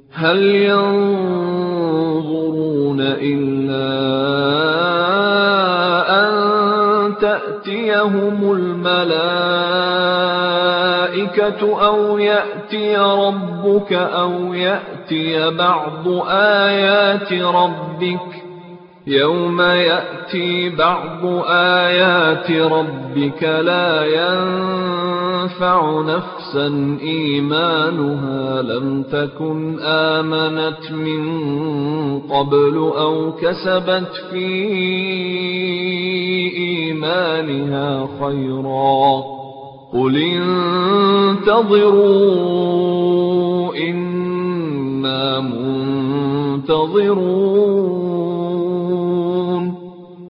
هل ينظرون إلا أن تأتيهم الملائكة أو يأتي ربك أو يأتي بعض آيات ربك يوم يأتي بعض آيات ربك لا ينفع نفسا إيمانها لم تكن آمنت من قبل أو كسبت في إيمانها خيرا قل انتظروا إنا منتظرون